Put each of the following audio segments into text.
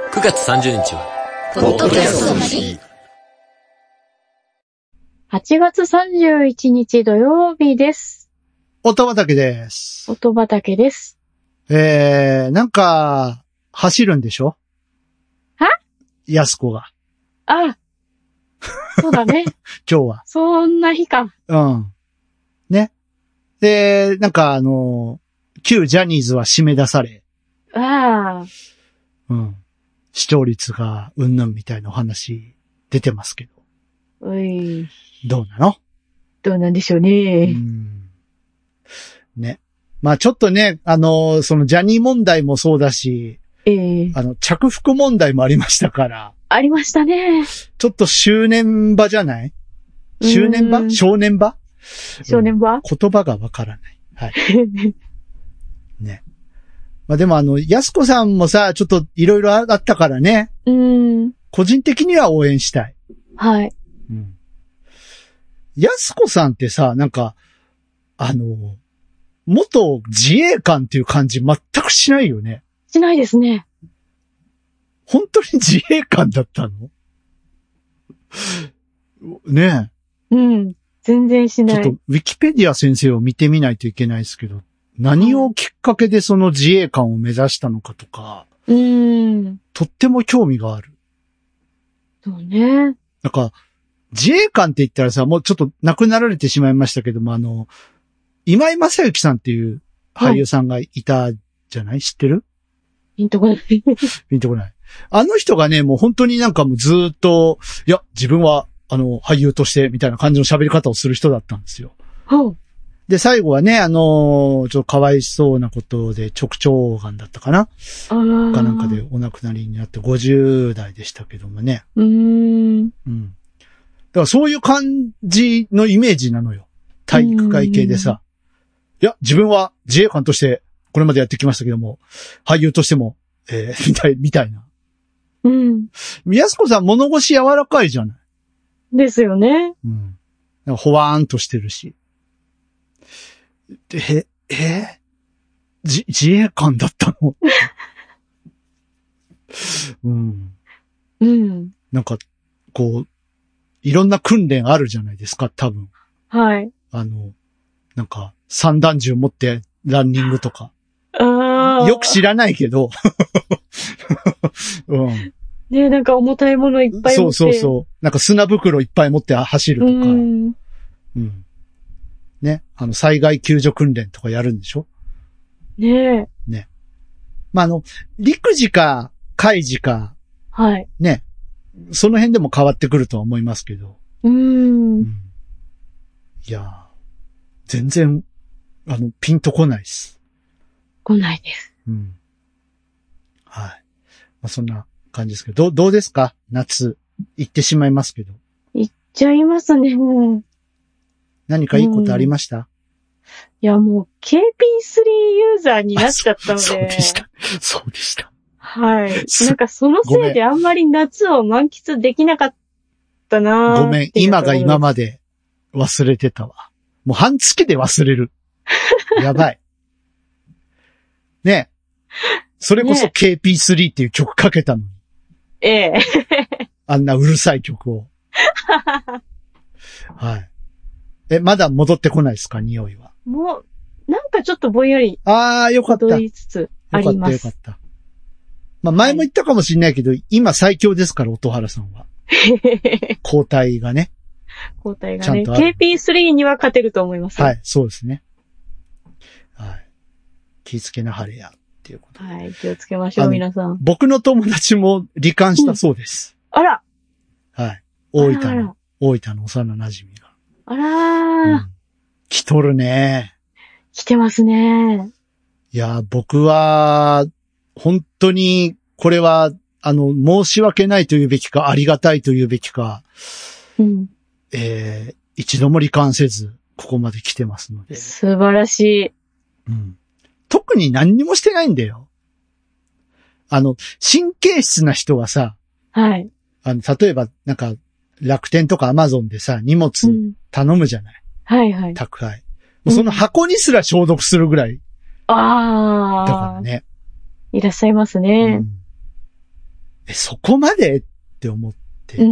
9月30日はポッドキャストの日。 8月31日土曜日です。 音畑です。 音畑です。 なんか、走るんでしょ？ は？ やすこが。 あ、そうだね。 今日は。 そんな日か。 うん。ね。で、なんか旧ジャニーズは締め出され。 ああ。 うん。視聴率がうんぬんみたいなお話出てますけど。 おい。 どうなの？ どうなんでしょうね。 ね。まあちょっとね、そのジャニー問題もそうだし、着服問題もありましたから。 ありましたね。 ちょっと正念場じゃない？正念場？正念場？ 正念場？ 言葉がわからない。はい。ね。まあでもやすこさんもさ、ちょっといろいろあったからね。個人的には応援したい。 はい。 やすこさんってさ、なんか、元自衛官っていう感じ全くしないよね。 しないですね。 本当に自衛官だったの？ねえ。全然しない。 ちょっとウィキペディア先生を見てみないといけないですけど、何をきっかけでその自衛官を目指したのかとか、とっても興味がある。 そうね。 なんか、自衛官って言ったらさ、もうちょっと亡くなられてしまいましたけども、今井正幸さんっていう俳優さんがいたじゃない？知ってる？ ピンとこない。 ピンとこない。あの人がね、もう本当になんかもうずーっと、いや、自分は、俳優として、みたいな感じの喋り方をする人だったんですよ。で、最後はね、ちょっとかわいそうなことで直腸癌だったかなかなんかでお亡くなりになって50代でしたけどもね。だからそういう感じのイメージなのよ。体育会系でさ。いや、自分は自衛官としてこれまでやってきましたけども、俳優としても、みたいな。やすこさん物腰柔らかいじゃない。 ですよね。 ほわーんとしてるし。で、自衛官だったの？なんか、こう、いろんな訓練あるじゃないですか、多分。 はい。 なんか、散弾銃持ってランニングとか。よく知らないけど。 ね、なんか重たいものいっぱい持って。 そう。なんか砂袋いっぱい持って走るとか。ね。災害救助訓練とかやるんでしょ？ね。まあ、陸自か海自か。 はい。 ね。その辺でも変わってくるとは思いますけど。いやー、全然、ピンとこないです。 来ないです。 はい。まあ、そんな感じですけど、どうですか？夏、行ってしまいますけど。 行っちゃいますね。 何かいいことありました？ いや、もう KP3 ユーザーになっちゃったので。 そうでした。 はい。なんかそのせいであんまり夏を満喫できなかったなぁ。 ごめん、今が今まで忘れてたわ。もう半月で忘れる。やばい。ねえ。それこそ KP3 っていう曲かけたのに。あんなうるさい曲を。はい。まだ戻ってこないですか？匂いは。 もう、なんかちょっとぼんやり。 よかった。 戻りつつあります。 よかった。まあ前も言ったかもしれないけど、今最強ですから、音原さんは。交代がね。 交代がね。KP3 には勝てると思います。 はい、そうですね。はい。気ぃつけなはれや、っていうことで。 はい、気をつけましょう、皆さん。 僕の友達も罹患したそうです。 あら。 はい。大分の幼馴染が。 あらー。 来とるね。 来てますね。 いや、僕は、本当に、これは、申し訳ないというべきか、ありがたいというべきか、一度も罹患せず、ここまで来てますので。 素晴らしい。 特に何にもしてないんだよ。神経質な人はさ、 はい。 例えば、なんか、楽天とかアマゾンでさ、荷物頼むじゃない。 はいはい。 宅配。もうその箱にすら消毒するぐらい。だからね。 いらっしゃいますね。 そこまでって思って。 うん。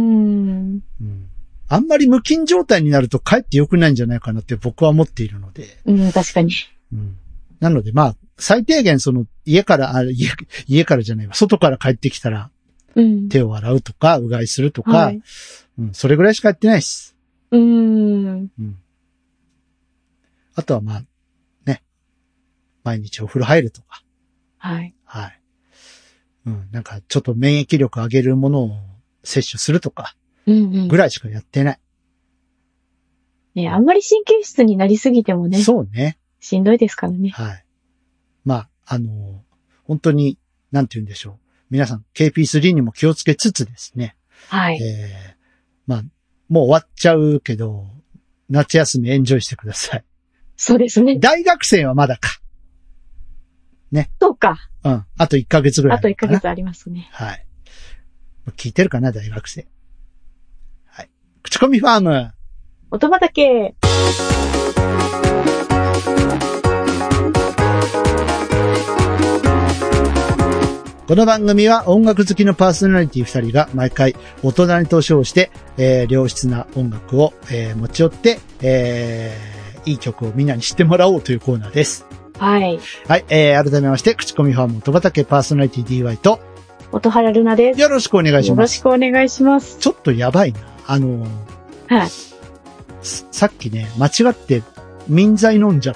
あんまり無菌状態になるとかえって良くないんじゃないかなって僕は思っているので。 確かに。 なので最低限家からじゃないわ、外から帰ってきたら、手を洗うとか、うがいするとか、はい、それぐらいしかやってないです。あとはね、毎日お風呂入るとか。 はい。 はい。なんかちょっと免疫力上げるものを摂取するとか、ぐらいしかやってない。 ね、あんまり神経質になりすぎてもね。 そうね。 しんどいですからね。 はい。本当に、なんて言うんでしょう。皆さん、KP3 にも気をつけつつですね。 はい。 もう終わっちゃうけど、夏休みエンジョイしてください。 そうですね。 大学生はまだか。ね。 そうか。 あと1ヶ月ぐらい。 あと1ヶ月ありますね。 はい。聞いてるかな、大学生。はい。口コミファーム。 音畑。 この番組は音楽好きのパーソナリティ2人が毎回大人にと称して、良質な音楽を、持ち寄って、いい曲をみんなに知ってもらおうというコーナーです。 はい。 はい。改めまして、口コミファーム音畑パーソナリティ DY と、 音原ルナです。 よろしくお願いします。 よろしくお願いします。 ちょっとやばいな。はい。さっきね、間違って民剤飲んじゃって。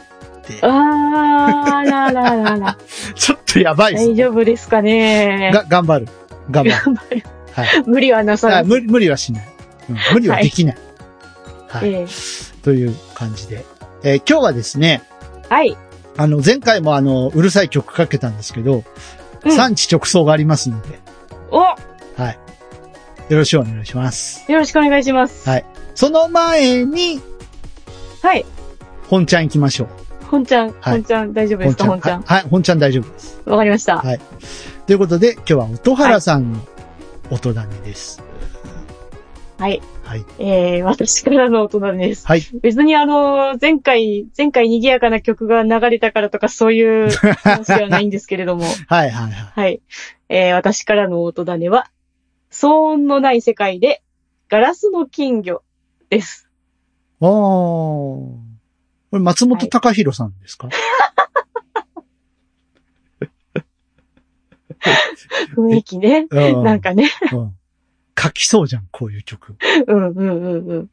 ら。 ちょっとやばいですね。 大丈夫ですかね。 頑張る。はい。 無理はなさない。 無理はしない。無理はできない。はい。という感じで。今日はですね。 はい。 前回もうるさい曲かけたんですけど、産地直送がありますので。はい。よろしくお願いします。 よろしくお願いします。 はい。その前に、 はい。 本ちゃん行きましょう。 本ちゃん大丈夫ですか、本ちゃん。 はい、本ちゃん大丈夫です。 わかりました。 はい。ということで、今日は音原さんの音種です。 はい。 はい。 私からの音種です。 はい。 別に前回賑やかな曲が流れたからとかそういう話ではないんですけれども。 はい。 私からの音種は、騒音のない世界で、ガラスの金魚です。 これ松本隆弘さんですか？ 雰囲気ね。なんかね。 書きそうじゃん、こういう曲。 2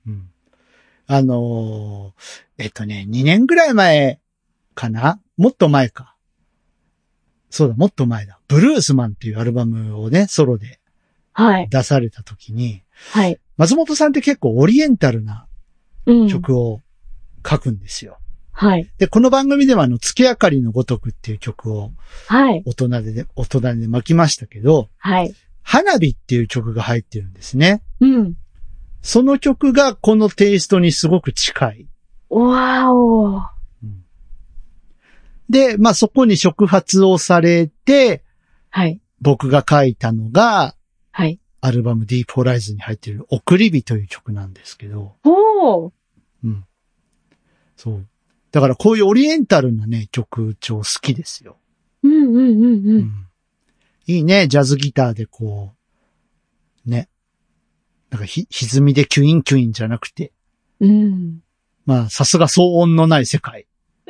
年ぐらい前かな？もっと前か。そうだ、もっと前だ。ブルースマンっていうアルバムをね、ソロで出された時に、 はい。 松本さんって結構オリエンタルな曲を書くんですよ。 はい。 で、この番組では月明かりのごとくっていう曲を、 はい。 大人で巻きましたけど、 はい。 花火っていう曲が入ってるんですね。 その曲がこのテイストにすごく近い。 わお。 で、そこに触発をされて、 はい。 僕が書いたのが、 はい。 アルバム Deep Horizon に入っている送り火という曲なんですけど。そう。だからこういうオリエンタルなね、曲超好きですよ。いいね、ジャズギターでこう、ね。なんか歪みでキュインキュインじゃなくて。さすが騒音のない世界。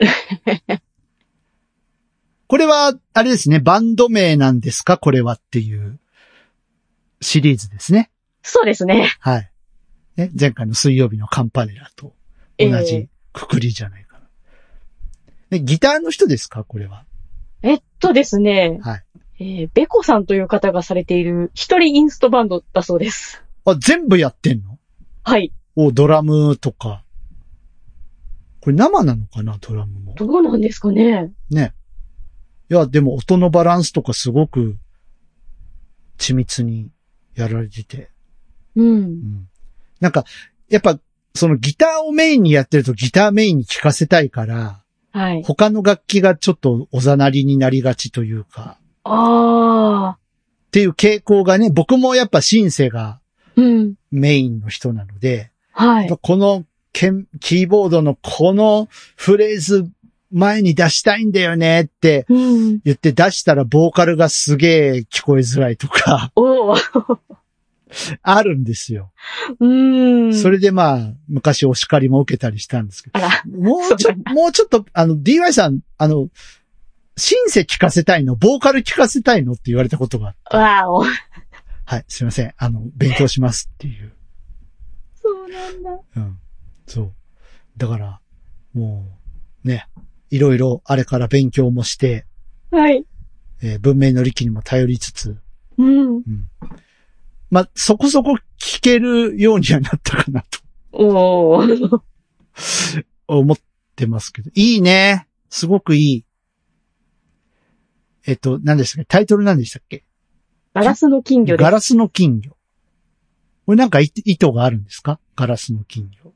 これは、あれですね、バンド名なんですか？これはっていうシリーズですね。 そうですね。 はい。ね、前回の水曜日のカンパネラと同じくくりじゃないかな。ギターの人ですか？これは。 ですね。 はい。 ベコさんという方がされている一人インストバンドだそうです。 全部やってんの？ はい。 ドラムとか。これ生なのかな？ドラムも。 どうなんですかね。 ね。いや、でも音のバランスとかすごく緻密にやられてて。なんか、やっぱ、そのギターをメインにやってるとギターメインに聴かせたいから、 はい。 他の楽器がちょっとおざなりになりがちというか。っていう傾向がね、僕もやっぱシンセがメインの人なので、 はい。 このキーボードのこのフレーズ前に出したいんだよねってうん。 言って出したらボーカルがすげえ聞こえづらいとか、 おー。 あるんですよ。それ、 れでまあ、昔お叱りも受けたりしたんですけど、 あら、 もうちょそうなんだもうちょっと、DY さん、シンセ聞かせたいのボーカル聞かせたいのって言われたことが、 わーお。 はい、すいません。勉強しますっていう。 そうなんだ。 うん。そう。だから、もう、ね、いろいろあれから勉強もして、 はい。 文明の利器にも頼りつつ、 うん。 うん。まあ、そこそこ聞けるようにはなったかなとおー。 思ってますけど。いいね。すごくいい。何でしたっけ？タイトル何でしたっけ？ ガラスの金魚です。 ガラスの金魚。これなんか意図があるんですか？ガラスの金魚。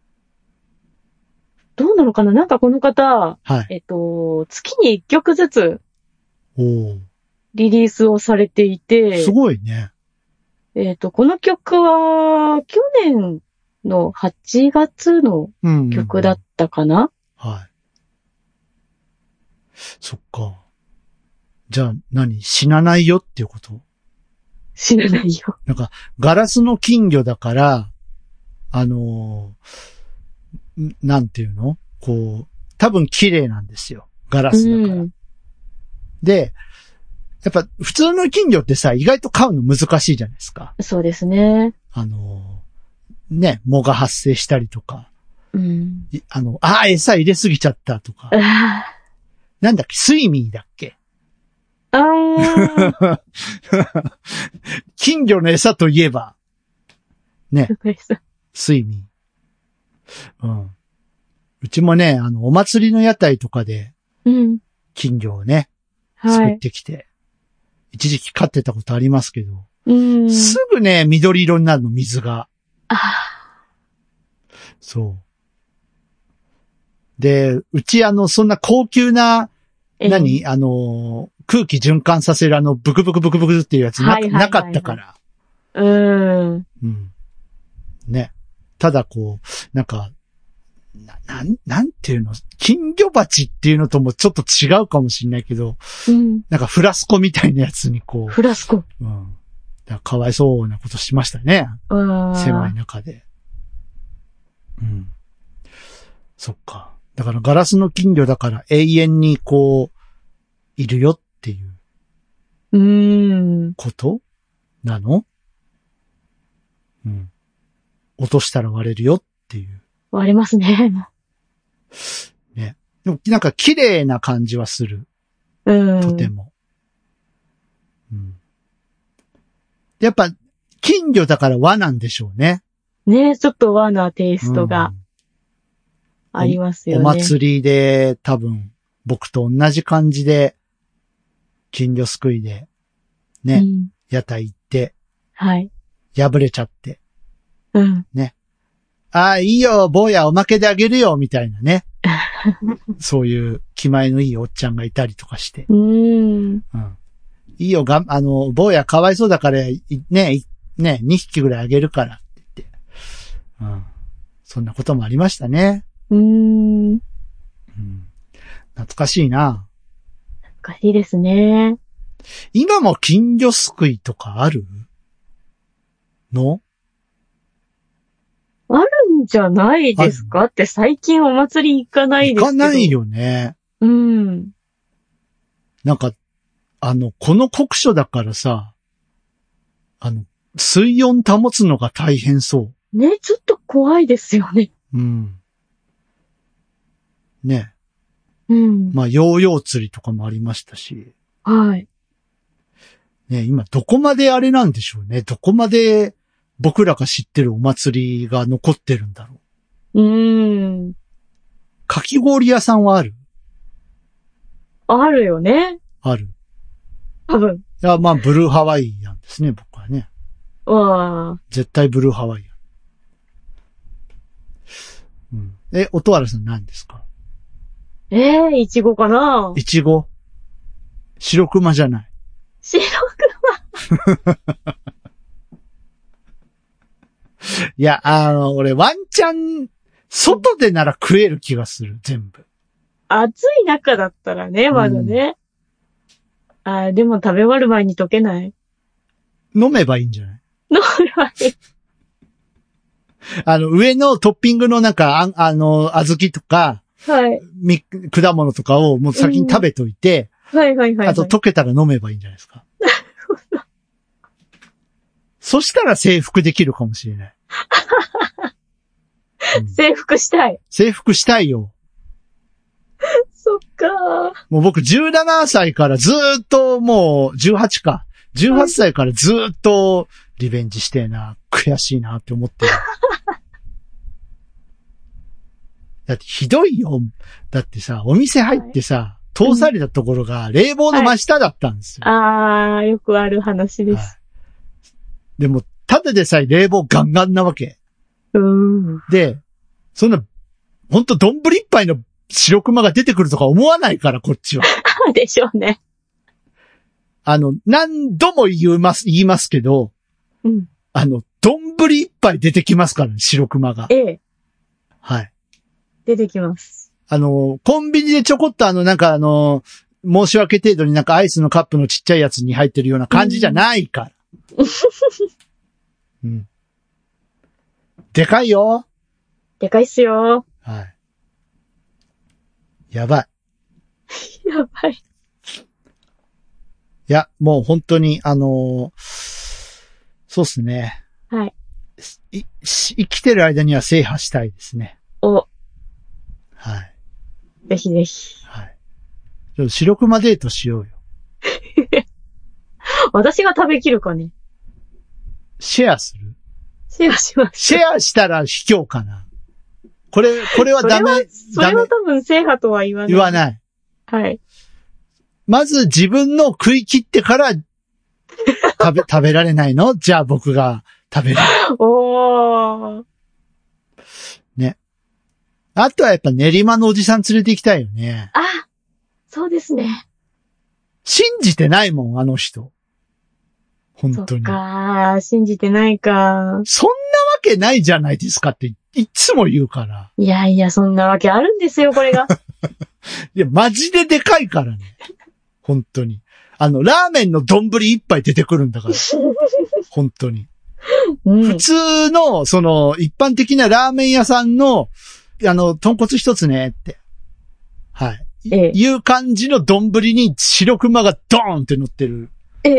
どうなのかな、なんかこの方、 はい。 月に1曲ずつおー。 リリースをされていて、 すごいね。 この曲は、去年の8月のうん。 曲だったかな、 はい。そっか。じゃあ死なないよっていうこと？ 知らないよ。 なんか、ガラスの金魚だから、なんていうの？こう、多分綺麗なんですよ。ガラスだから。で、やっぱ普通の金魚ってさ、意外と飼うの難しいじゃないですか。 そうですね。 ね、藻が発生したりとか。 うん。 餌入れすぎちゃったとか。なんだっけ、スイミーだっけ？金魚の餌といえば、ね、スイミー。うん。うちもね、お祭りの屋台とかで、金魚をね、作ってきて、一時期飼ってたことありますけど、すぐね、緑色になるの、水が。そう。で、うちそんな高級な、空気循環させるブクブクブクブクっていうやつなかったから。うん。ね。ただこう、なんか、なんていうの、金魚鉢っていうのともちょっと違うかもしれないけど、なんかフラスコみたいなやつにこう。 フラスコ。 うん。だからかわいそうなことしましたね。狭い中で。うん。そっか。だからガラスの金魚だから永遠にこう、いるよっていう。ことなの？うん。落としたら割れるよっていう。 割れますね。 ね。でもなんか綺麗な感じはする。とても。うん。やっぱ、金魚だから和なんでしょうね。 ね、ちょっと和なテイストがありますよね。 お祭りで多分、僕と同じ感じで、金魚すくいで、ね、屋台行って、 はい。 破れちゃって、ね。いいよ、坊やおまけであげるよ、みたいなね。そういう気前のいいおっちゃんがいたりとかして。いいよ、坊やかわいそうだから、ね、2匹ぐらいあげるからって言って。そんなこともありましたね。懐かしいな。 懐かしいですね。 今も金魚すくいとかあるの？ あるんじゃないですかって最近お祭り行かないですけど。 行かないよね。なんか、この酷暑だからさ、水温保つのが大変そう。 ね、ちょっと怖いですよね。 ね。まあ、ヨーヨー釣りとかもありましたし。 はい。 ね、今どこまであれなんでしょうね。どこまで僕らが知ってるお祭りが残ってるんだろう。かき氷屋さんはある？ あるよね。 ある。 多分。 いや、まあ、ブルーハワイアンですね、僕はね。絶対ブルーハワイアン。音原さん何ですか？ イチゴかな？ イチゴ？白熊じゃない。 白熊いや、俺ワンチャン、外でなら食える気がする、全部。 暑い中だったらね、まだね。でも食べ終わる前に溶けない。 飲めばいいんじゃない？ 飲めばいい。 上のトッピングのなんか、小豆とか、 はい。 果物とかをもう先に食べといて、 はいはいはい。 あと溶けたら飲めばいいんじゃないですか。なるほど。そしたら征服できるかもしれない。 征服したい。 征服したいよ。 そっか。 もう僕17歳からずーっともう18か。18歳からずーっとリベンジしてえな。悔しいなって思ってる。だってひどいよ。だってさ、お店入ってさ、通されたところが冷房の真下だったんですよ。 よくある話です。 でも、ただでさえ冷房ガンガンなわけ。で、そんな、ほんと丼一杯の白熊が出てくるとか思わないから、こっちは。 でしょうね。 何度も言いますけど、丼一杯出てきますからね、白熊が。はい。 出てきます。 コンビニでちょこっとなんか申し訳程度になんかアイスのカップのちっちゃいやつに入ってるような感じじゃないから。でかいよ。 でかいっすよ。 はい。やばい。 やばい。いや、もう本当に、そうっすね。 はい。 生きてる間には制覇したいですね。 はい。ぜひぜひ。 はい。ちょっと白熊デートしようよ。 私が食べきるかね。 シェアする？ シェアします。 シェアしたら卑怯かな。これはダメ。 それは多分制覇とは言わない。 言わない。 はい。 まず自分の食い切ってから食べられないの？じゃあ僕が食べる。 おー。 ね。あとはやっぱ練馬のおじさん連れて行きたいよね。 そうですね。 信じてないもん、あの人。本当に。 そっか、信じてないか。 そんなわけないじゃないですかっていつも言うから。 いやいや、そんなわけあるんですよ、これが。 いや、マジででかいからね。本当に。ラーメンの丼一杯出てくるんだから。本当に。普通の、一般的なラーメン屋さんの、豚骨一つねって。はい。いう感じの丼に白熊がドーンって乗ってる。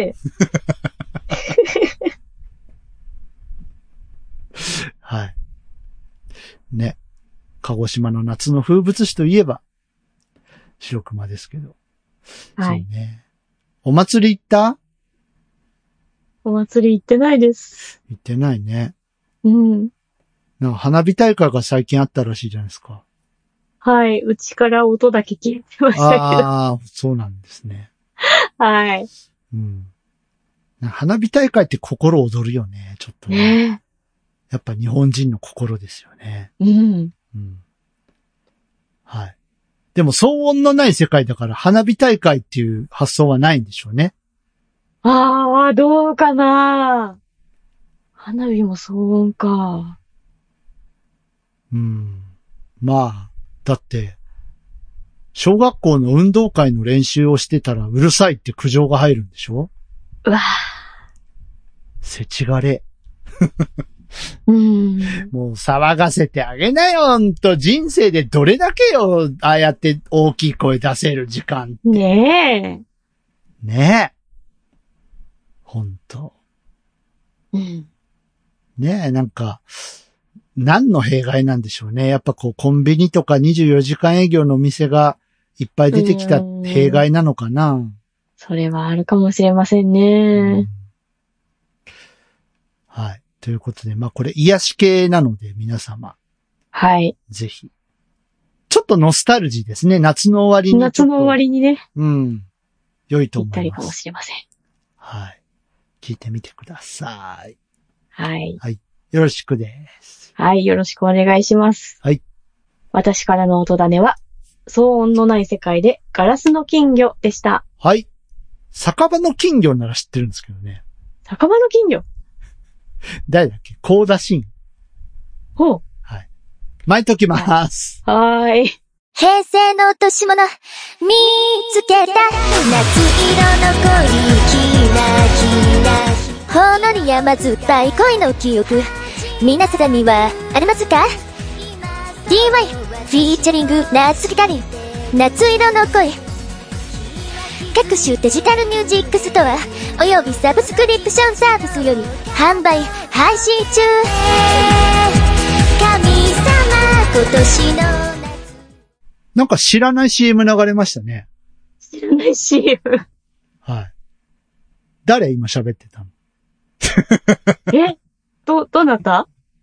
はい。ね。鹿児島の夏の風物詩といえば、白熊ですけど。 はい。 そうね。お祭り行った？ お祭り行ってないです。 行ってないね。 なんか花火大会が最近あったらしいじゃないですか。 はい。うちから音だけ聞いてましたけど。 そうなんですね。 はい。 花火大会って心躍るよね、ちょっとね。やっぱ日本人の心ですよね。はい。でも騒音のない世界だから花火大会っていう発想はないんでしょうね。 どうかな。花火も騒音か。 まあ、だって、小学校の運動会の練習をしてたらうるさいって苦情が入るんでしょ？せちがれ。もう騒がせてあげなよ、ほんと。人生でどれだけよ、ああやって大きい声出せる時間。 ねえ。ほんと。ねえ、なんか、何の弊害なんでしょうね。やっぱコンビニとか24時間営業の店がいっぱい出てきた弊害なのかな。 それはあるかもしれませんね。 はい。ということで、これ癒し系なので皆様。 はい。 ぜひ。ちょっとノスタルジーですね。夏の終わりに。 夏の終わりにね。 良いと思います。 ぴったりかもしれません。 はい。聞いてみてください。 はい。 はい。よろしくです。 はい。よろしくお願いします。 はい。 私からの音種は、騒音のない世界でガラスの金魚でした。 はい。酒場の金魚なら知ってるんですけどね。 酒場の金魚？ 誰だっけ？高田真。 ほう。 はい。巻いときます。 はーい。 平成の落とし物見つけた夏色の恋キラキラほんのり甘酸っぱい恋の記憶皆さんにはありますか？ DY フィーチャリング夏木かりん夏色の恋各種デジタルミュージックストアおよびサブスクリプションサービスより販売配信中。神様今年の夏なんか知らない CM 流れましたね。 知らない CM。 はい。誰今喋ってたの？ どなた？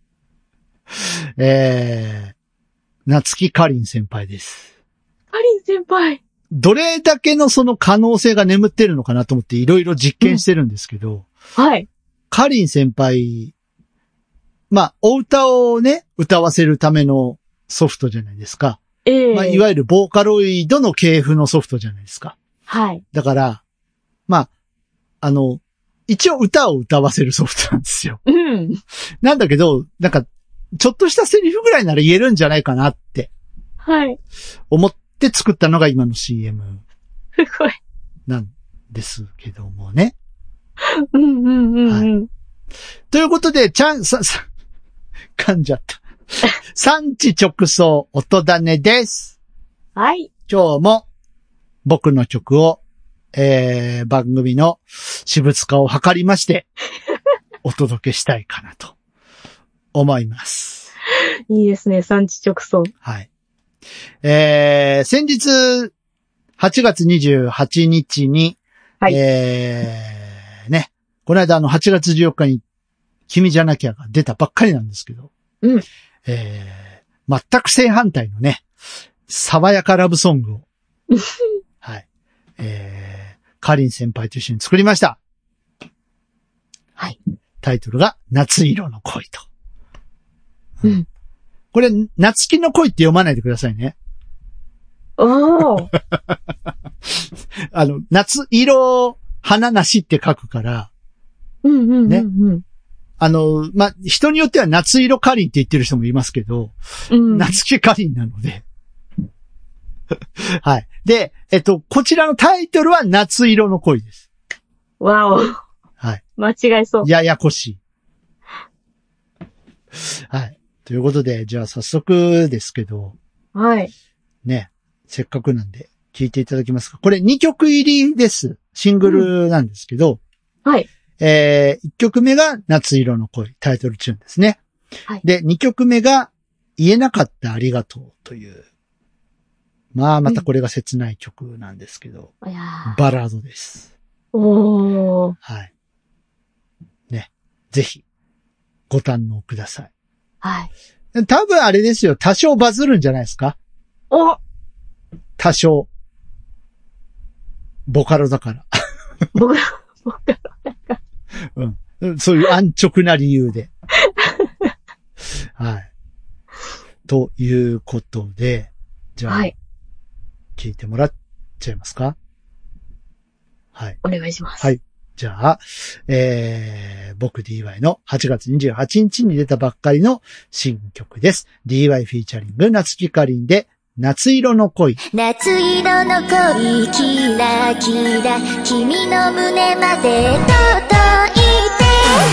夏木かりん先輩です。 かりん先輩。 どれだけのその可能性が眠ってるのかなと思っていろいろ実験してるんですけど。 はい。 かりん先輩、まあ、お歌をね、歌わせるためのソフトじゃないですか。まあ、いわゆるボーカロイドの系譜のソフトじゃないですか。 はい。 だから、まあ、一応歌を歌わせるソフトなんですよ。 うん。なんだけど、なんか、ちょっとしたセリフぐらいなら言えるんじゃないかなって。 はい。 思って作ったのが今の CM。 すごい。 なんですけどもね。 うんうんうん。はい。 ということで、噛んじゃった。産地直送音種です。 はい。 今日も僕の曲を、番組の私物化を図りまして、お届けしたいかなと思います。 いいですね、産地直送。 はい。先日、8月28日に、 はい。 ね、この間8月14日に君じゃなきゃが出たばっかりなんですけど、 うん。 全く正反対のね、爽やかラブソングを、はい。かりん先輩と一緒に作りました。 はい。 タイトルが、夏色の恋と。 うん。 これ、夏木の恋って読まないでくださいね。 おー。 夏色、花なしって書くから、 うんうんうん、うん。ね。 まあ、人によっては夏色かりんって言ってる人もいますけど、うん、夏木かりんなので。はい。で、こちらのタイトルは夏色の恋です。 わお。 はい。 間違いそう。 ややこしい。はい。ということで、じゃあ早速ですけど。 はい。 ね。せっかくなんで、聴いていただきますか。これ2曲入りです。シングルなんですけど。 うん、はい。 1曲目が夏色の恋、タイトルチューンですね。 はい。 で、2曲目が言えなかったありがとうという。またこれが切ない曲なんですけど。バラードです。 おー。 はい。ね。ぜひ、ご堪能ください。 はい。 多分あれですよ。多少バズるんじゃないですか？ お！ 多少。ボカロだから。 ボカロだから。 うん。そういう安直な理由で。はい。ということで、じゃあ、はい、聞いてもらっちゃいますか？はい。 お願いします。 はい。じゃあ、僕 DY の8月28日に出たばっかりの新曲です。DY フィーチャリング夏木かりんで夏色の恋。 夏色の恋キラキラ君の胸まで届いて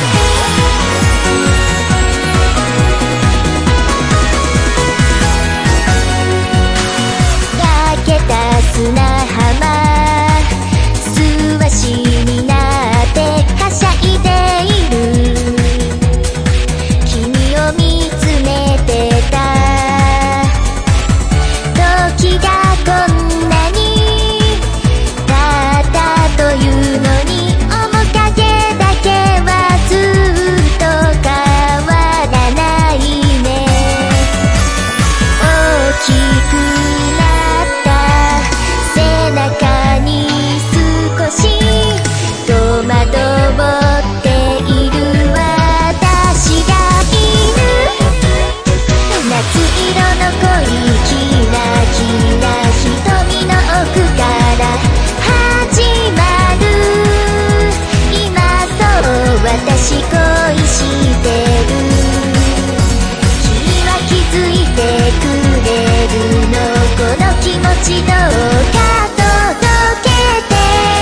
焼けた砂浜素足になってはしゃいでいる君を見つめてた時がこんなに経ったというのに面影だちどうか届けて、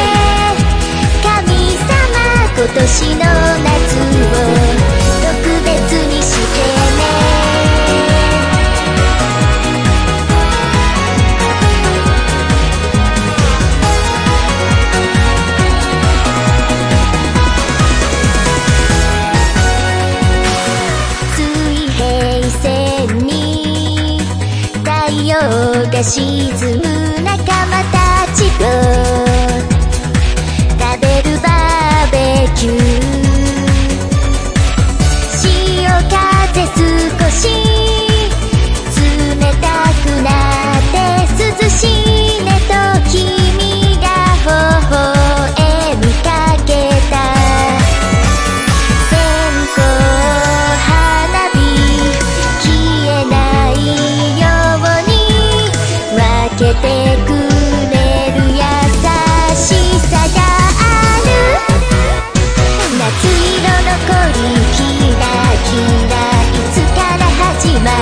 神様今年の夏を特別にしてね。水平線に太陽が沈む仲間たちと食べるバーベキュー、潮風少し冷たくなって涼しいねと君が微笑みかけた。線香花火消えないように分けてくれる優しさがある。夏色の恋キラキラいつから始まった、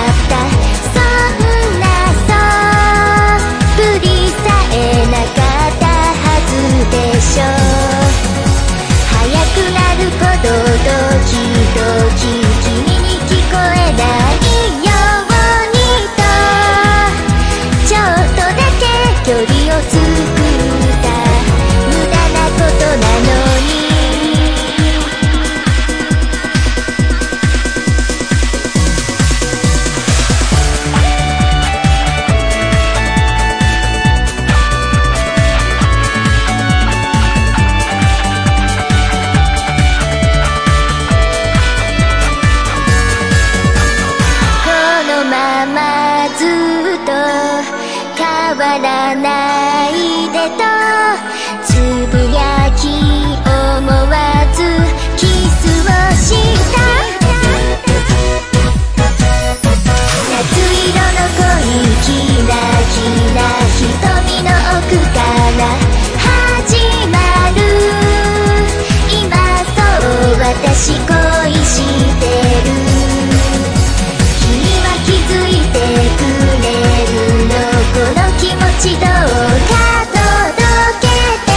そんなそぶりさえなかったはずでしょう。早くなるほどドキドキ君に聞こえないようにと、ちょっとだけ距離を作った無駄なことなのに。このままずっと変わらないでとつぶやき思わずキスをした。夏色の恋キラキラ瞳の奥から始まる。今そう私恋してる。君は気づいてくれるの、この気持ちどうか届けて、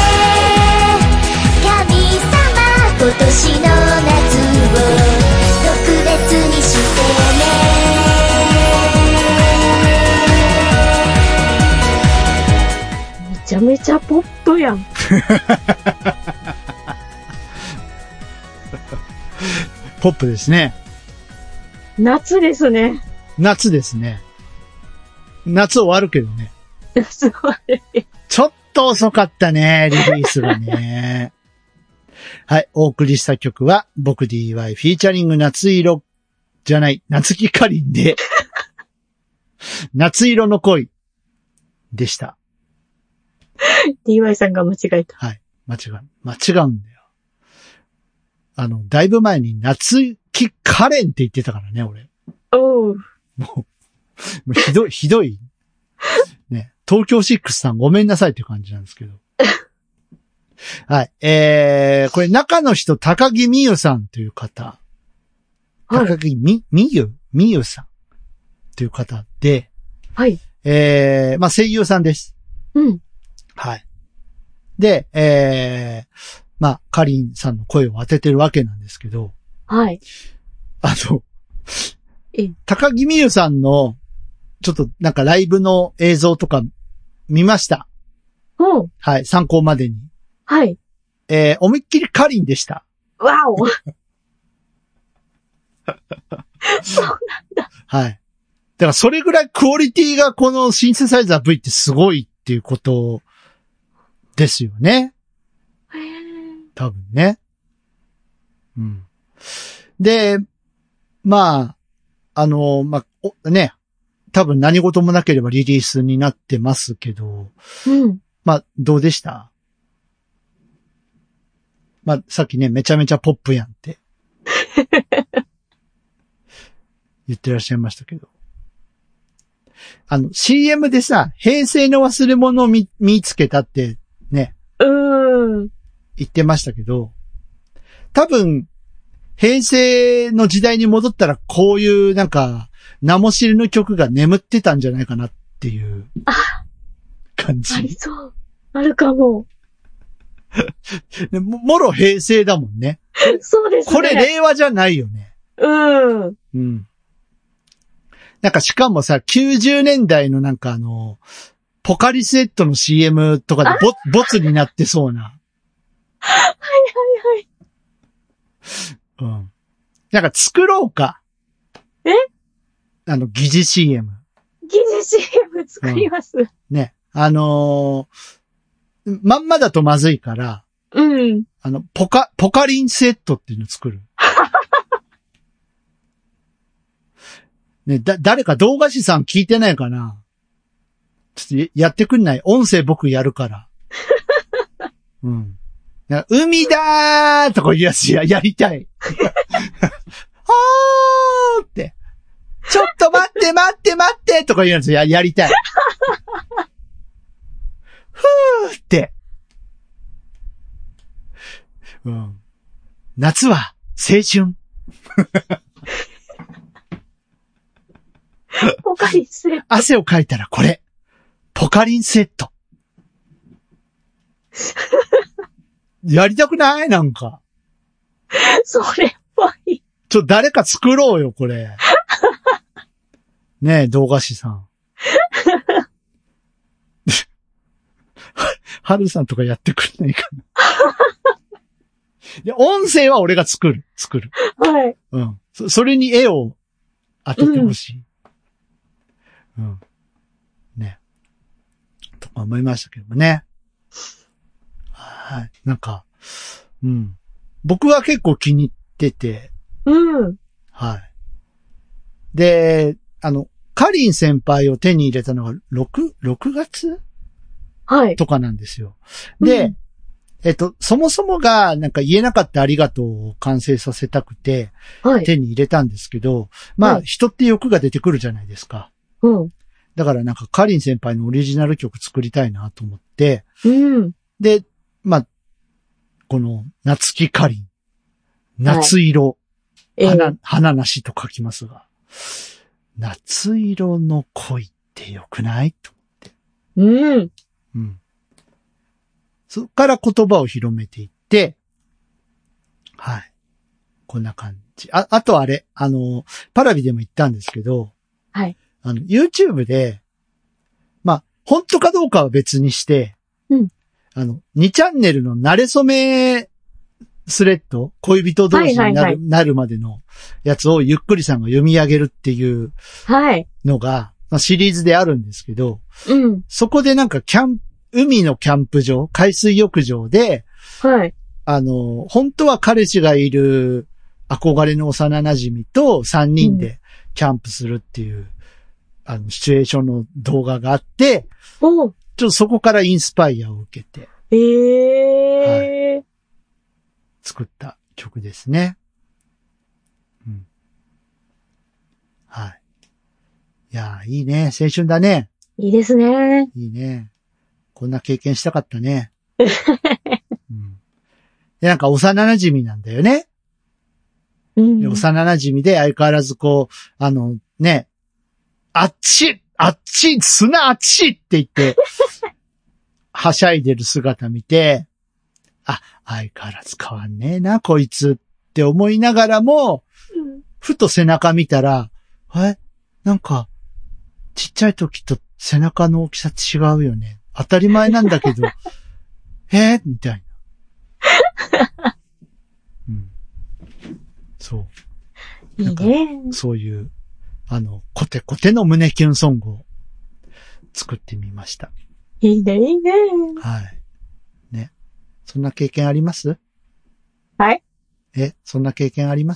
神様今年の夏を特別にしてね。 めちゃめちゃポップやん。 ポップですね。 夏ですね。 夏ですね。夏終わるけどね。 すごい。 ちょっと遅かったね、リリースがね。はい、お送りした曲は、僕 DY フィーチャリング夏色じゃない、夏木かりんで、夏色の恋でした。 DY さんが間違えた。 はい、間違うんだよ。だいぶ前に夏木かれんって言ってたからね、俺。 おう。 もうひどい。ね。東京6さんごめんなさいっていう感じなんですけど。はい。これ中の人、高木美優さんという方。 はい、 高木美優さんという方で。 はい。 まあ、声優さんです。 うん。 はい。で、まあ、かりんさんの声を当ててるわけなんですけど。 はい。 高木美優さんの、ちょっとなんかライブの映像とか見ました。 うん。 はい、参考までに。 はい。 思いっきりかりんでした。 わおそうなんだ。 はい。だからそれぐらいクオリティがこのシンセサイザー V ってすごいっていうことですよね。 へー。 多分ね。うん。で、まあ、ね、多分何事もなければリリースになってますけど、 うん。 まあ、どうでした？まあ、さっきね、めちゃめちゃポップやんって。言ってらっしゃいましたけど。CM でさ、平成の忘れ物を見つけたってね、言ってましたけど、多分、平成の時代に戻ったらこういうなんか、名も知れぬ曲が眠ってたんじゃないかなっていう。 感じ。 ありそう。あるかも。 もろ平成だもんね。 そうですね。 これ令和じゃないよね。 うん。 うん。なんかしかもさ、90年代のなんかポカリスエットの CM とかでボツになってそうな。 はいはいうん。なんか作ろうか。疑似 CM。 疑似 CM 作ります。 ね。まんまだとまずいから、 うん。 ポカリンセットっていうの作る。ね、誰か動画師さん聞いてないかな？ちょっとやってくんない？音声僕やるから。うん。海だーとかいうやつやりたい。はーって。ちょっと待ってとかいうやつやりたい。ふーって。うん。夏は青春。 ポカリンセット。 汗をかいたらこれ。ポカリンセット。やりたくない？なんか。 それっぽい。 誰か作ろうよ、これ。ねえ、動画師さん。はるさんとかやってくれないかな。で、音声は俺が作る。 はい。 うん。それに絵を当ててほしい。うん。ね。とか思いましたけどもね。はい。なんか、うん。僕は結構気に入ってて。 うん。 はい。で、カリン先輩を手に入れたのが6月はい。 とかなんですよ。で、そもそもがなんか言えなかったありがとうを完成させたくて、手に入れたんですけど、まあ、人って欲が出てくるじゃないですか。 うん。 だからなんかカリン先輩のオリジナル曲作りたいなと思って、 うん。 で、まあ、この夏木カリン、夏色、花なしと書きますが、夏色の恋ってよくないと思って。 うん。 うん。そっから言葉を広めていって、はい。こんな感じ。あとあれ、パラビでも言ったんですけど、 はい。 YouTube で、まあ、本当かどうかは別にして、 うん。 2チャンネルの慣れ初めスレッド、恋人同士になるまでのやつをゆっくりさんが読み上げるっていうのが、まあ、シリーズであるんですけど、 うん。 そこでなんか海のキャンプ場、海水浴場で、 はい。 本当は彼氏がいる憧れの幼馴染と3人でキャンプするっていう、シチュエーションの動画があって、ちょっとそこからインスパイアを受けて、はい、作った曲ですね。うん。はい。いやー、いいね。青春だね。 いいですね。 いいね。こんな経験したかったね。うん、で、なんか幼馴染なんだよね。 うん、 幼馴染で相変わらずこう、ね、あっち砂あっちって言って、はしゃいでる姿見て、あ、相変わらず変わんねえな、こいつって思いながらも、ふと背中見たら、なんか、ちっちゃい時と背中の大きさ違うよね。当たり前なんだけど、みたいな。うん。そう。 いいね。 そういう、コテコテの胸キュンソングを作ってみました。 いいね、いいね。 はい。ね。そんな経験あります？ はい。 そんな経験あります？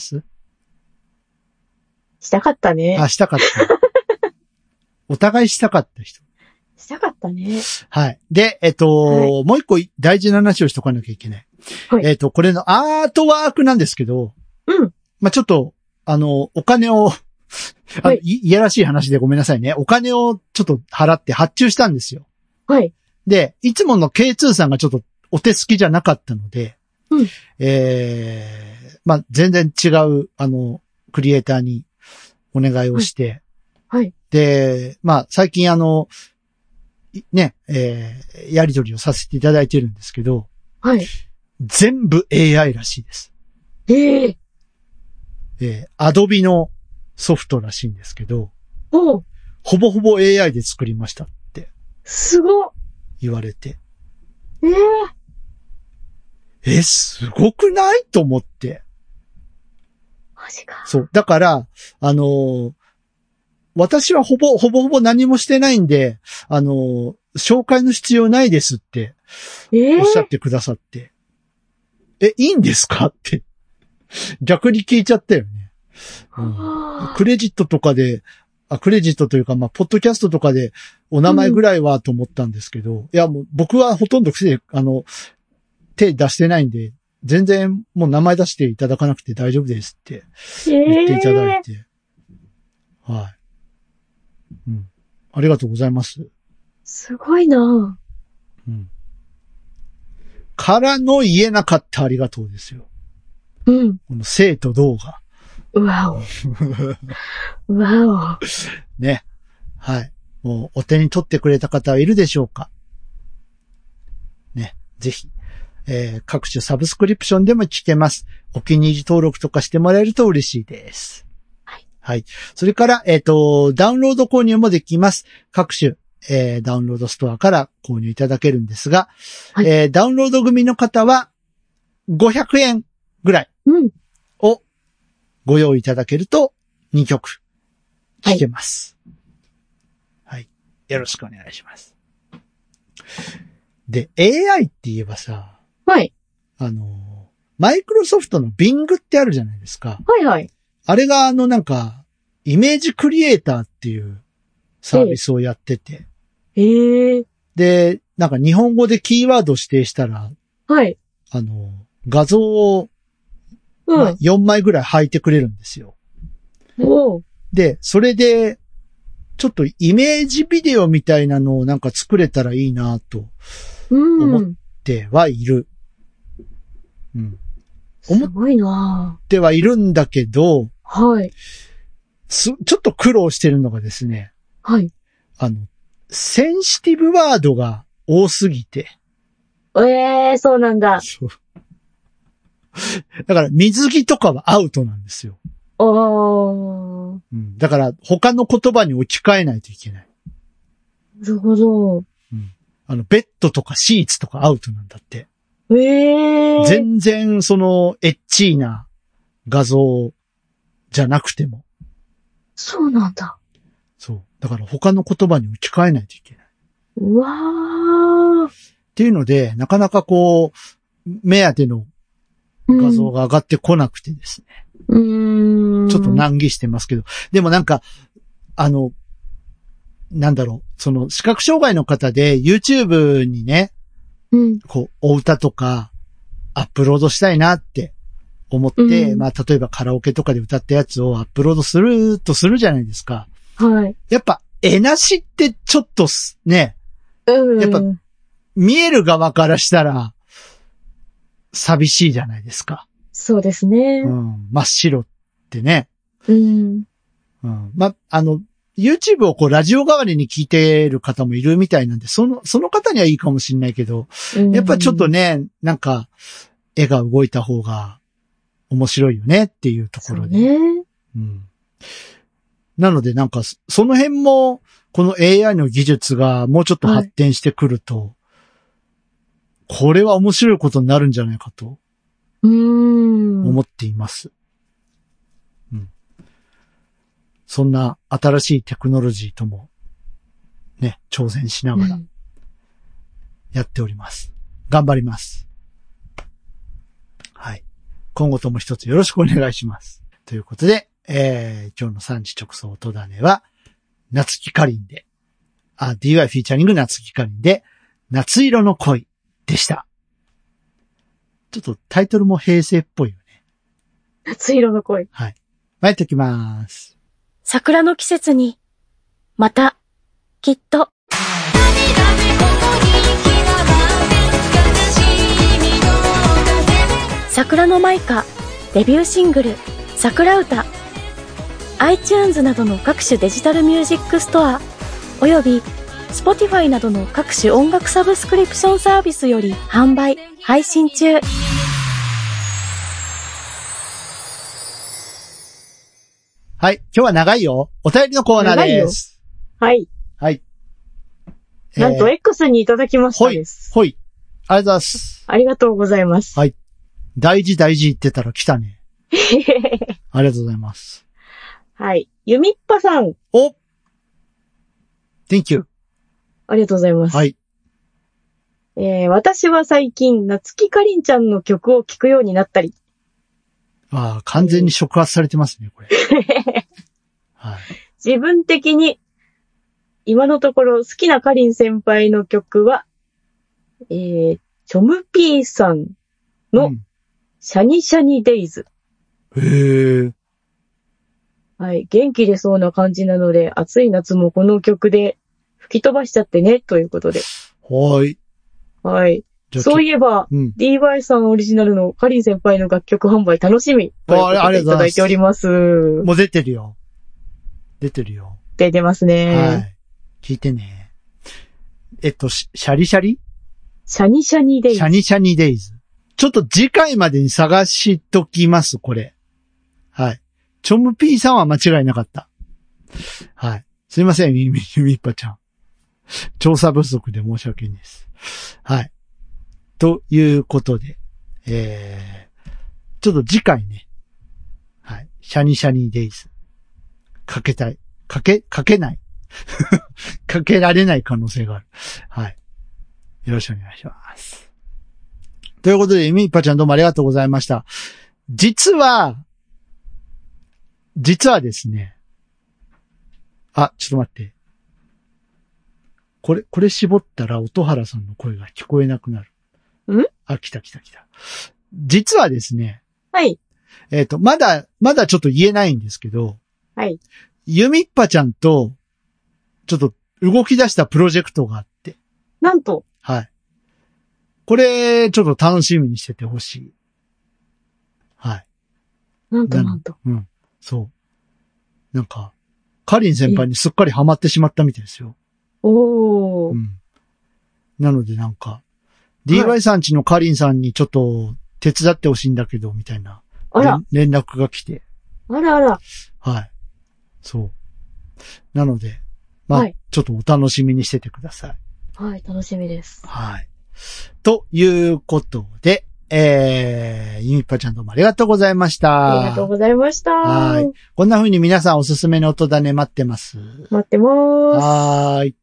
したかったね。 あ、したかった。お互いしたかった人。 したかったね。 はい。で、もう一個大事な話をしとかなきゃいけない。はい、これのアートワークなんですけど、 うん。 まあ、ちょっと、お金を、はい、いやらしい話でごめんなさいね。お金をちょっと払って発注したんですよ。 はい。 で、いつもの K2 さんがちょっとお手すきじゃなかったので、 うん。 まあ、全然違う、クリエイターにお願いをして、 はい。 で、まあ、最近ね、やり取りをさせていただいてるんですけど、 はい。 全部 AI らしいです。Adobe のソフトらしいんですけど、ほぼほぼ AI で作りましたって。 すごっ言われて。すごくないと思って。 マジか。 そう。だから、私はほぼ何もしてないんで、紹介の必要ないですって、おっしゃってくださって。いいんですかって。逆に聞いちゃったよね。クレジットとかで、クレジットというか、まあ、ポッドキャストとかでお名前ぐらいはと思ったんですけど、いや、もう僕はほとんど手出してないんで、全然もう名前出していただかなくて大丈夫ですって言っていただいて。はい。ありがとうございます。 すごいなぁ。 からの言えなかったありがとうですよ。この生と動画。 うわお。うわお。ね。はい。もうお手に取ってくれた方はいるでしょうか。ね。ぜひ。各種サブスクリプションでも聞けます。お気に入り登録とかしてもらえると嬉しいです。 はい。 はい。それから、ダウンロード購入もできます。各種、ダウンロードストアから購入いただけるんですが、はい、ダウンロード組の方は、500円ぐらいをご用意いただけると2曲聴けます。はい。よろしくお願いします。で、AI って言えばさ、 はい。 マイクロソフトの Bing ってあるじゃないですか。 はいはい。 あれがなんか、イメージクリエイターっていうサービスをやってて。で、なんか日本語でキーワード指定したら、 はい。 画像を、4枚ぐらい履いてくれるんですよ。で、それで、ちょっとイメージビデオみたいなのをなんか作れたらいいなと思ってはいる。 すごいな思ってはいるんだけど、 はい。 ちょっと苦労してるのがですね。 はい。 センシティブワードが多すぎて。 そうなんだ。 そう。だから水着とかはアウトなんですよ。だから他の言葉に置き換えないといけない。 なるほど。 ベッドとかシーツとかアウトなんだって。全然エッチーな画像じゃなくても。 そうなんだ。 そう。だから他の言葉に置き換えないといけない。 うわー。 っていうので、なかなか目当ての画像が上がってこなくてですね。ちょっと難儀してますけど。でもなんか、なんだろう、視覚障害の方で YouTube にね、お歌とかアップロードしたいなって思って、まあ、例えばカラオケとかで歌ったやつをアップロードするとするじゃないですか。 はい。 やっぱ、絵なしってちょっとね、やっぱ、見える側からしたら、寂しいじゃないですか。 そうですね。 真っ白ってね。ま、YouTube をラジオ代わりに聞いてる方もいるみたいなんで、その方にはいいかもしれないけど、やっぱちょっとね、なんか、絵が動いた方が面白いよねっていうところで。なのでなんか、その辺も、この AI の技術がもうちょっと発展してくると、これは面白いことになるんじゃないかと、思っています。そんな新しいテクノロジーとも、ね、挑戦しながら、やっております。頑張ります。はい。今後とも一つよろしくお願いします。ということで、今日の産地直送音種は、夏木かりんで、DY フィーチャリング夏木かりんで、夏色の恋でした。ちょっとタイトルも平成っぽいよね。 夏色の恋。 はい。巻いておきます。 桜の季節に、また、きっと。桜の舞歌デビューシングル桜歌 iTunes などの各種デジタルミュージックストアおよび Spotify などの各種音楽サブスクリプションサービスより販売、配信中。 はい。今日は長いよ。お便りのコーナーです。 はい。 はい。 なんと X にいただきましたです。 ほい。ありがとうございます。 ありがとうございます。 はい。大事言ってたら来たね。ありがとうございます。 はい。ゆみっぱさん。 お !Thank you. ありがとうございます。 はい。 私は最近、夏木かりんちゃんの曲を聴くようになったり。 ああ、完全に触発されてますね、これ。はい。 自分的に、今のところ好きなかりん先輩の曲は、チョムピーさんの、シャニシャニデイズ。 へー。 はい。元気出そうな感じなので、暑い夏もこの曲で吹き飛ばしちゃってね、ということで。 はい。 はい。そういえば、DY さんオリジナルのかりん先輩の楽曲販売楽しみ。ということでいただいております。 もう出てるよ。出てるよ。 出てますね。 はい。聞いてね。シャリシャリ？ シャニシャニデイズ。 シャニシャニデイズ。ちょっと次回までに探しときます、これ。はい。チョムピーさんは間違いなかった。はい。すいません、みっぱちゃん。調査不足で申し訳ないです。はい。ということで、ちょっと次回ね。はい。シャニシャニデイズ。かけたい。かけない。かけられない可能性がある。はい。よろしくお願いします。ということで、みっぱちゃんどうもありがとうございました。実はですね。あ、ちょっと待って。これ絞ったら音原さんの声が聞こえなくなる。あ、来た。実はですね。 はい。 まだちょっと言えないんですけど。 はい。 ゆみっぱちゃんと、ちょっと動き出したプロジェクトがあって。 なんと。 はい。これ、ちょっと楽しみにしててほしい。はい。 なんと。 うん。そう。なんか、かりん先輩にすっかりハマってしまったみたいですよ。 おー。 うん。なのでなんか、DY さんちのかりんさんにちょっと手伝ってほしいんだけど、みたいな。連絡が来て。 あら。 はい。そう。なので、まあ、はい、ちょっとお楽しみにしててください。 はい、楽しみです。 はい。ということで、ゆみっぱちゃんどうもありがとうございました。 ありがとうございました。 はい。こんな風に皆さんおすすめの音種待ってます。 待ってまーす。 はーい。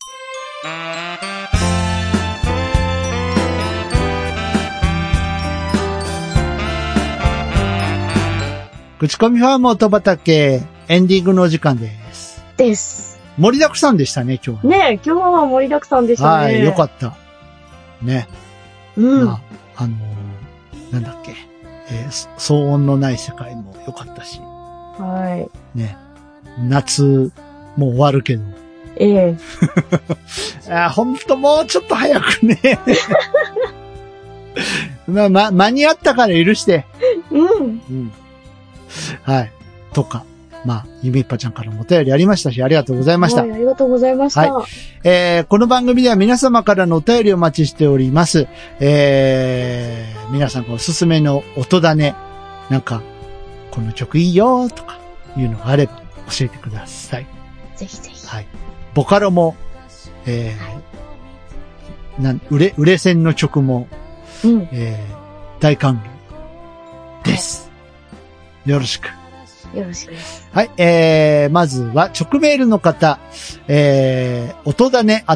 口コミファーム音畑、エンディングのお時間です。盛りだくさんでしたね、今日は。 ねえ、今日は盛りだくさんでしたね。 はい、よかった。ね。まあ、なんだっけ。騒音のない世界も良かったし。 はい。 ね。夏、もう終わるけど。ほんともうちょっと早くね。間に合ったから許して。はい。とか。まあ、ゆみっぱちゃんからもお便りありましたし、ありがとうございました。 はい、ありがとうございました。 はい。この番組では皆様からのお便りをお待ちしております。皆さんがおすすめの音種、なんか、この曲いいよとか、いうのがあれば教えてください。 ぜひぜひ。 はい。ボカロも、売れ線の曲も、大歓迎です。よろしく。 よろしくです。 はい。まずは直メールの方、音種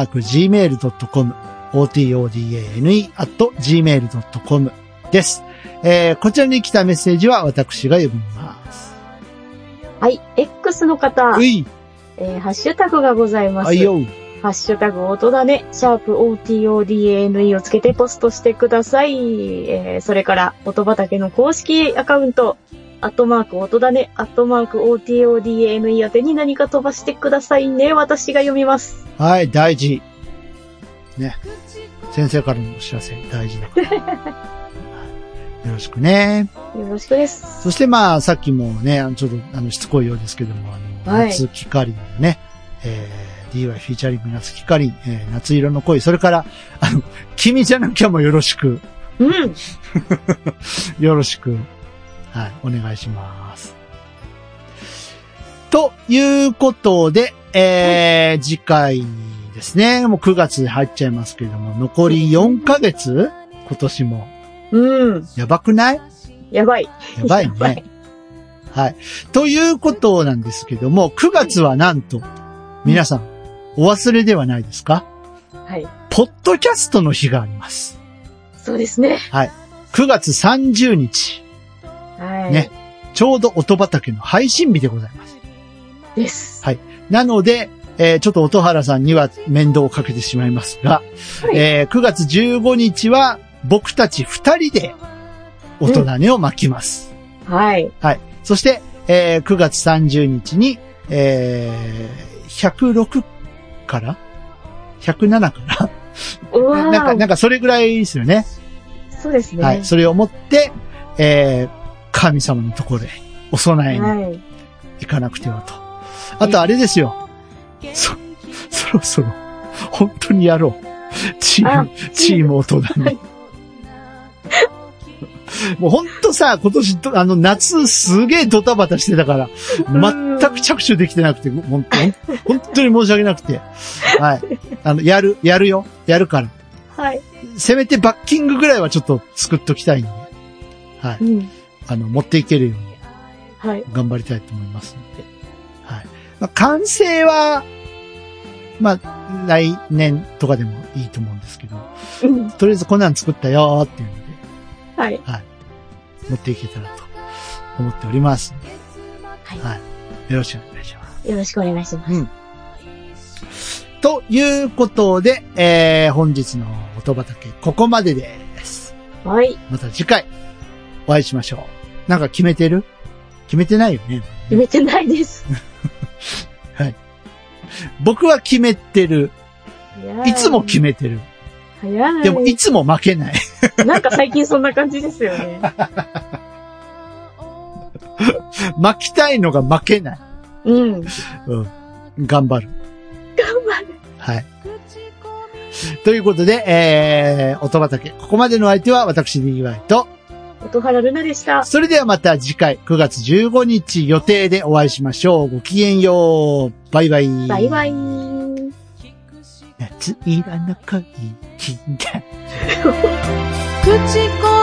@gmail.com、otodane@gmail.com です。こちらに来たメッセージは私が読みます。 はい。X の方。ハッシュタグがございます。 はいよ。 ハッシュタグ音種、#otodane をつけてポストしてください。それから、音畑の公式アカウント、音種、otodane 宛てに何か飛ばしてくださいね。私が読みます。 はい、大事。ね。先生からのお知らせ、大事だから。よろしくね。 よろしくです。 そしてまあ、さっきもね、ちょっとしつこいようですけども、夏木かりんのね、 DY フィーチャリング夏木かりん、夏色の恋、それから、君じゃなきゃもよろしく。 うん。 よろしく。はい、お願いします。ということで、次回ですね。もう9月に入っちゃいますけれども、残り4ヶ月今年も。 うん。 やばくない？ やばい。 やばいね。はい。ということなんですけども、9月はなんと、皆さん、お忘れではないですか？ はい。 ポッドキャストの日があります。 そうですね。 はい。9月30日。 はい。 ね。ちょうど音畑の配信日でございます。 です。 はい。なので、ちょっと音原さんには面倒をかけてしまいますが、はい、9月15日は僕たち2人で音種を巻きます。 はい。 はい。そして、9月30日に、106から107からなんかそれぐらいですよね。 そうですね。 はい。それをもって、神様のところへお供えに行かなくてはと。あとあれですよ。そろそろ、本当にやろう。チーム音だね。もうほんとさ、今年、夏すげえドタバタしてたから、全く着手できてなくて、本当に申し訳なくて。はい。やるよ。やるから。 はい。 せめてバッキングぐらいはちょっと作っときたいんで。はい。うん、持っていけるように。はい。頑張りたいと思いますので。はい。まあ、完成は、まあ、来年とかでもいいと思うんですけど、とりあえずこんなん作ったよーっていうので、はい。はい。持っていけたらと思っております。はい。はい。よろしくお願いします。 よろしくお願いします。うん。 ということで、本日の音畑、ここまでです。 はい。 また次回、お会いしましょう。なんか決めてる？決めてないよね。 決めてないです。 はい。僕は決めてる。いつも決めてる。でもいつも負けない。 なんか最近そんな感じですよね。 負きたいのが負けない。 うん。 うん。頑張る。 頑張る。 はい。ということで、音畑、ここまでの相手は私 DY と、 音原ルナでした。 それではまた次回9月15日予定でお会いしましょう。ごきげんよう。バイバイ。 バイバイ。 夏色の恋、金だ。 口